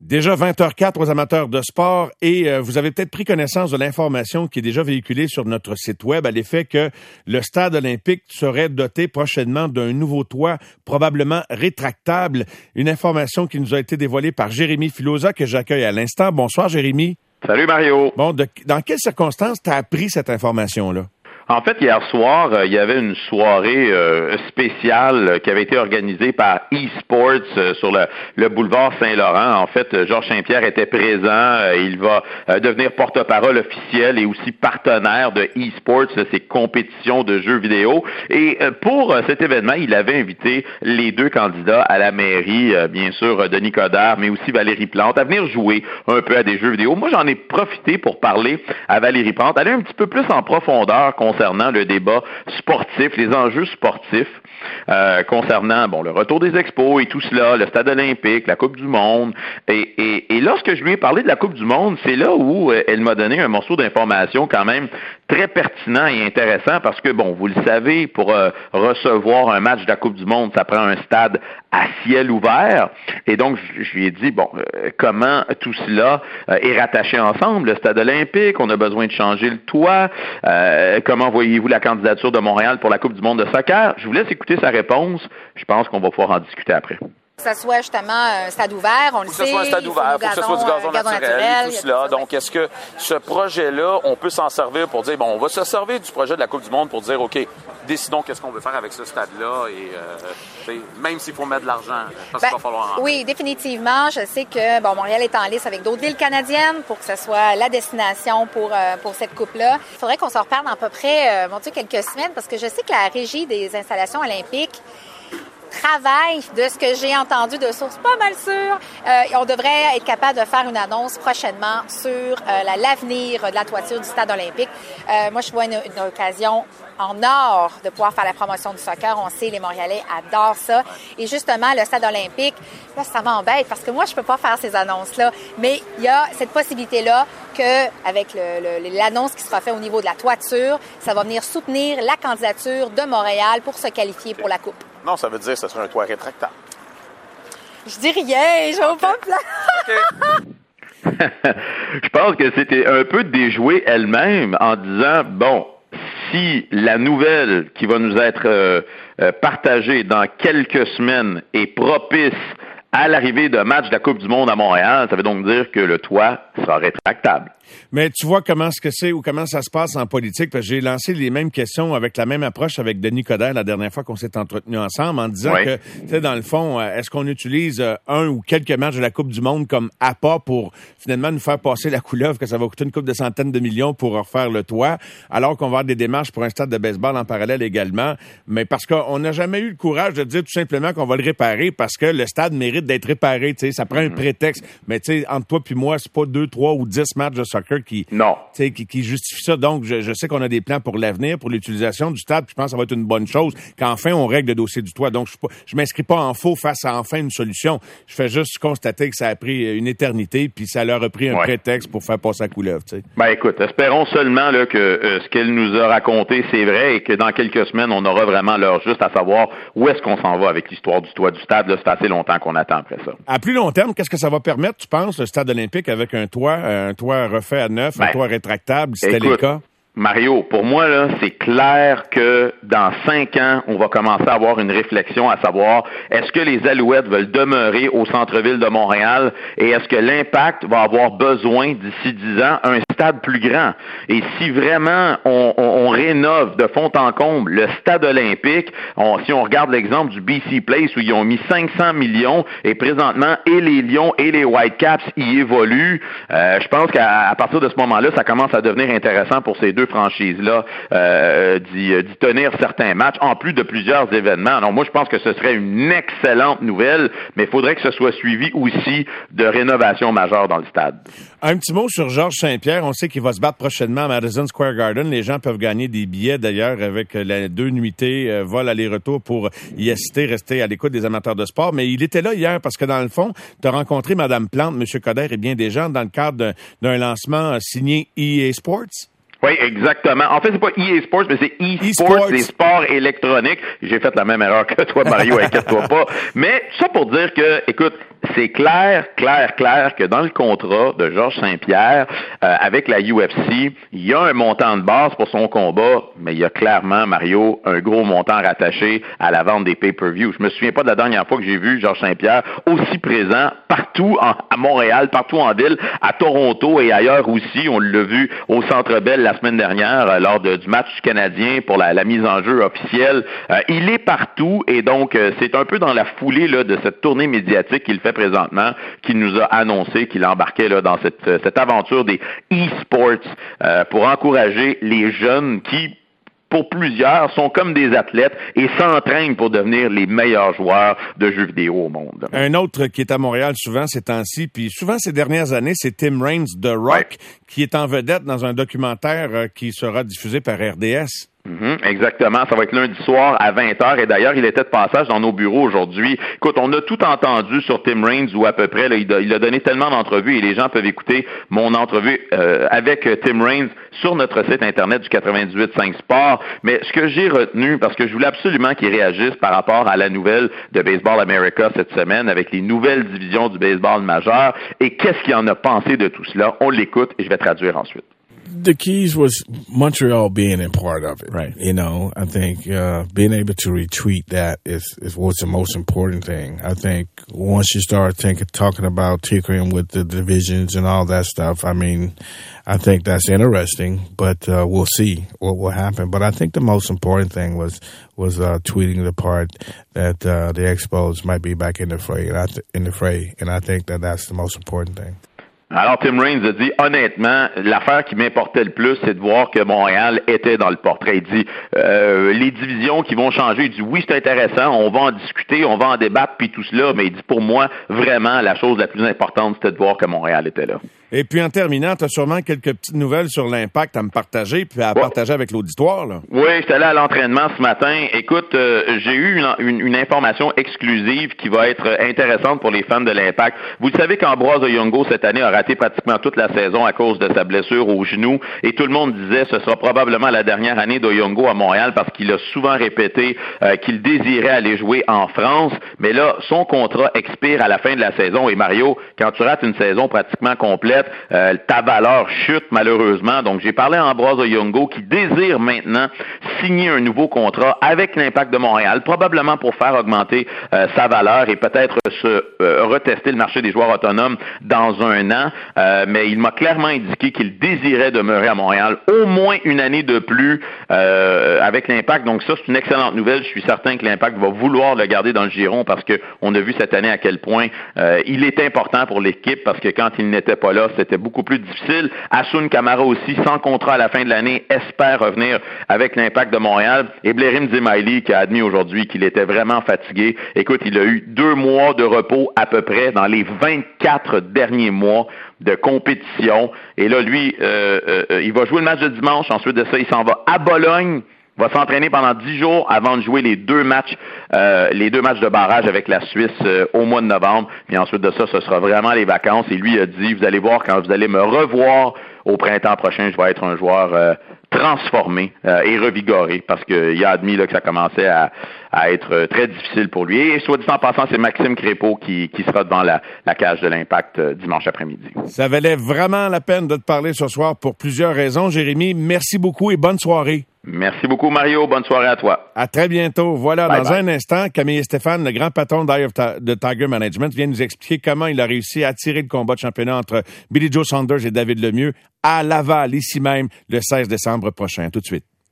Déjà 20h04 aux amateurs de sport et vous avez peut-être pris connaissance de l'information qui est déjà véhiculée sur notre site web à l'effet que le stade olympique serait doté prochainement d'un nouveau toit probablement rétractable. Une information qui nous a été dévoilée par Jérémy Filosa que j'accueille à l'instant. Bonsoir Jérémy. Salut Mario. Bon, dans quelles circonstances t'as appris cette information-là? En fait, hier soir, il y avait une soirée spéciale qui avait été organisée par eSports sur le boulevard Saint-Laurent. En fait, Georges Saint-Pierre était présent. Il va devenir porte-parole officiel et aussi partenaire de eSports, ces compétitions de jeux vidéo. Et pour cet événement, il avait invité les deux candidats à la mairie, bien sûr, Denis Coderre, mais aussi Valérie Plante, à venir jouer un peu à des jeux vidéo. Moi, j'en ai profité pour parler à Valérie Plante, aller un petit peu plus en profondeur concernant le débat sportif, les enjeux sportifs, concernant le retour des expos et tout cela, le stade olympique, la Coupe du Monde. Et lorsque je lui ai parlé de la Coupe du Monde, c'est là où elle m'a donné un morceau d'information quand même très pertinent et intéressant parce que, vous le savez, pour recevoir un match de la Coupe du Monde, ça prend un stade à ciel ouvert. Et donc, je lui ai dit, comment tout cela est rattaché ensemble, le stade olympique, on a besoin de changer le toit, comment voyez-vous la candidature de Montréal pour la Coupe du monde de soccer? Je vous laisse écouter sa réponse. Je pense qu'on va pouvoir en discuter après. Que ça soit justement un stade ouvert, on le sait. Que ce soit un stade ouvert, faut que ce soit du gazon naturel, tout cela. Donc, est-ce que ce projet-là, on peut s'en servir pour dire, on va se servir du projet de la Coupe du monde pour dire, OK, décidons qu'est-ce qu'on veut faire avec ce stade-là et même s'il faut mettre de l'argent, parce qu'il va falloir Oui, définitivement. Je sais que, Montréal est en lice avec d'autres villes canadiennes pour que ce soit la destination pour cette coupe-là. Il faudrait qu'on s'en reparle à peu près, quelques semaines parce que je sais que la régie des installations olympiques travail de ce que j'ai entendu de sources pas mal sûres. On devrait être capable de faire une annonce prochainement sur l'avenir de la toiture du stade olympique. Moi, je vois une occasion en or de pouvoir faire la promotion du soccer. On sait, les Montréalais adorent ça. Et justement, le stade olympique, là, ça m'embête parce que moi, je peux pas faire ces annonces-là. Mais il y a cette possibilité-là que, avec l'annonce qui sera faite au niveau de la toiture, ça va venir soutenir la candidature de Montréal pour se qualifier pour la Coupe. Non, ça veut dire que ce sera un toit rétractable. Je dis rien, je vais pas me Je pense que c'était un peu déjouer elle-même en disant, si la nouvelle qui va nous être partagée dans quelques semaines est propice à l'arrivée d'un match de la Coupe du monde à Montréal, ça veut donc dire que le toit sera rétractable. Mais tu vois comment ça se passe en politique, parce que j'ai lancé les mêmes questions avec la même approche avec Denis Coderre la dernière fois qu'on s'est entretenu ensemble en disant que, tu sais, dans le fond, est-ce qu'on utilise un ou quelques matchs de la Coupe du monde comme appât pour finalement nous faire passer la couleuvre que ça va coûter une coupe de centaines de millions pour refaire le toit, alors qu'on va avoir des démarches pour un stade de baseball en parallèle également, mais parce qu'on n'a jamais eu le courage de dire tout simplement qu'on va le réparer parce que le stade mérite d'être réparé, tu sais, ça prend un prétexte, mais tu sais, entre toi puis moi, c'est pas 2, 3 ou 10 matchs de soccer qui justifie ça. Donc, je sais qu'on a des plans pour l'avenir, pour l'utilisation du stade, puis je pense que ça va être une bonne chose qu'enfin on règle le dossier du toit. Donc, je m'inscris pas en faux face à enfin une solution. Je fais juste constater que ça a pris une éternité, puis ça leur a pris un prétexte pour faire passer la couleuvre, tu sais. Écoute, espérons seulement là que ce qu'elle nous a raconté, c'est vrai, et que dans quelques semaines, on aura vraiment l'heure juste à savoir où est-ce qu'on s'en va avec l'histoire du toit du stade. Là, c'est assez longtemps qu'on attend après ça. À plus long terme, qu'est-ce que ça va permettre, tu penses, le stade olympique avec un toit refait à neuf, un toit rétractable, si c'était le cas? Mario, pour moi, là, c'est clair que dans 5 ans, on va commencer à avoir une réflexion à savoir est-ce que les Alouettes veulent demeurer au centre-ville de Montréal et est-ce que l'Impact va avoir besoin d'ici 10 ans un stade plus grand? Et si vraiment on rénove de fond en comble le stade olympique, si on regarde l'exemple du BC Place où ils ont mis 500 millions et présentement et les Lions et les Whitecaps y évoluent, je pense qu'à partir de ce moment-là, ça commence à devenir intéressant pour ces deux franchises-là d'y tenir certains matchs, en plus de plusieurs événements. Alors moi, je pense que ce serait une excellente nouvelle, mais il faudrait que ce soit suivi aussi de rénovation majeure dans le stade. Un petit mot sur Georges Saint-Pierre. On sait qu'il va se battre prochainement à Madison Square Garden. Les gens peuvent gagner des billets, d'ailleurs, avec les 2 nuitées vol aller-retour pour y assister, rester à l'écoute des amateurs de sport. Mais il était là hier parce que, dans le fond, tu as rencontré Mme Plante, M. Coderre et bien des gens dans le cadre d'un lancement signé EA Sports. Oui, exactement. En fait, c'est pas EA Sports, mais c'est eSports, les sports électroniques. J'ai fait la même erreur que toi, Mario, inquiète-toi pas. Mais ça pour dire que, écoute, c'est clair que dans le contrat de Georges Saint-Pierre avec la UFC, il y a un montant de base pour son combat, mais il y a clairement, Mario, un gros montant rattaché à la vente des pay-per-view. Je me souviens pas de la dernière fois que j'ai vu Georges Saint-Pierre aussi présent partout à Montréal, partout en ville, à Toronto et ailleurs aussi. On l'a vu au Centre Bell la semaine dernière lors du match du Canadien pour la mise en jeu officielle. Il est partout et donc c'est un peu dans la foulée là, de cette tournée médiatique qu'il fait présentement, qu'il nous a annoncé qu'il embarquait là, dans cette aventure des e-sports pour encourager les jeunes qui, pour plusieurs, sont comme des athlètes et s'entraînent pour devenir les meilleurs joueurs de jeux vidéo au monde. Un autre qui est à Montréal souvent ces temps-ci, puis souvent ces dernières années, c'est Tim Raines de Rock, qui est en vedette dans un documentaire qui sera diffusé par RDS. Exactement. Ça va être lundi soir à 20h. Et d'ailleurs, il était de passage dans nos bureaux aujourd'hui. Écoute, on a tout entendu sur Tim Raines ou à peu près. Là, il a donné tellement d'entrevues et les gens peuvent écouter mon entrevue avec Tim Raines sur notre site Internet du 98.5 Sport. Mais ce que j'ai retenu, parce que je voulais absolument qu'il réagisse par rapport à la nouvelle de Baseball America cette semaine avec les nouvelles divisions du baseball majeur et qu'est-ce qu'il en a pensé de tout cela. On l'écoute et je vais traduire ensuite. The keys was Montreal being a part of it. Right. You know, I think being able to retweet that is what's the most important thing. I think once you start talking about tinkering with the divisions and all that stuff, I mean, I think that's interesting, but we'll see what will happen. But I think the most important thing was tweeting the part that the Expos might be back in the fray, and I think that's the most important thing. Alors, Tim Raines a dit, honnêtement, l'affaire qui m'importait le plus, c'est de voir que Montréal était dans le portrait. Il dit, les divisions qui vont changer, il dit, oui, c'est intéressant, on va en discuter, on va en débattre, puis tout cela, mais il dit, pour moi, vraiment, la chose la plus importante, c'était de voir que Montréal était là. Et puis, en terminant, tu as sûrement quelques petites nouvelles sur l'Impact à me partager, puis à partager avec l'auditoire, là. Oui, j'étais allé à l'entraînement ce matin. Écoute, j'ai eu une information exclusive qui va être intéressante pour les fans de l'Impact. Vous le savez qu'Ambroise Oyongo, cette année, a raté pratiquement toute la saison à cause de sa blessure au genou, et tout le monde disait que ce sera probablement la dernière année d'Oyongo à Montréal parce qu'il a souvent répété qu'il désirait aller jouer en France, mais là, son contrat expire à la fin de la saison, et Mario, quand tu rates une saison pratiquement complète, ta valeur chute malheureusement. Donc, j'ai parlé à Ambroise Oyongo qui désire maintenant signer un nouveau contrat avec l'Impact de Montréal, probablement pour faire augmenter sa valeur et peut-être retester le marché des joueurs autonomes dans un an. Mais il m'a clairement indiqué qu'il désirait demeurer à Montréal au moins une année de plus avec l'Impact. Donc ça, c'est une excellente nouvelle. Je suis certain que l'Impact va vouloir le garder dans le giron parce qu'on a vu cette année à quel point il est important pour l'équipe parce que quand il n'était pas là, c'était beaucoup plus difficile. Hassoun Camara aussi, sans contrat à la fin de l'année, espère revenir avec l'Impact de Montréal. Et Blairim Dzemaili qui a admis aujourd'hui qu'il était vraiment fatigué. Écoute, il a eu 2 mois de repos à peu près dans les 24 derniers mois de compétition. Et là, lui, il va jouer le match de dimanche. Ensuite de ça, il s'en va à Bologne. Va s'entraîner pendant 10 jours avant de jouer les deux matchs de barrage avec la Suisse au mois de novembre. Puis ensuite de ça, ce sera vraiment les vacances. Et lui a dit, vous allez voir, quand vous allez me revoir au printemps prochain, je vais être un joueur transformé et revigoré parce qu'il a admis là, que ça commençait à être très difficile pour lui. Et soit dit en passant, c'est Maxime Crépeau qui sera devant la cage de l'Impact dimanche après-midi. Ça valait vraiment la peine de te parler ce soir pour plusieurs raisons. Jérémy, merci beaucoup et bonne soirée. Merci beaucoup, Mario. Bonne soirée à toi. À très bientôt. Voilà, bye dans bye. Un instant, Camille Stéphane, le grand patron de Tiger Management, vient nous expliquer comment il a réussi à tirer le combat de championnat entre Billy Joe Saunders et David Lemieux à Laval, ici même, le 16 décembre prochain. Tout de suite.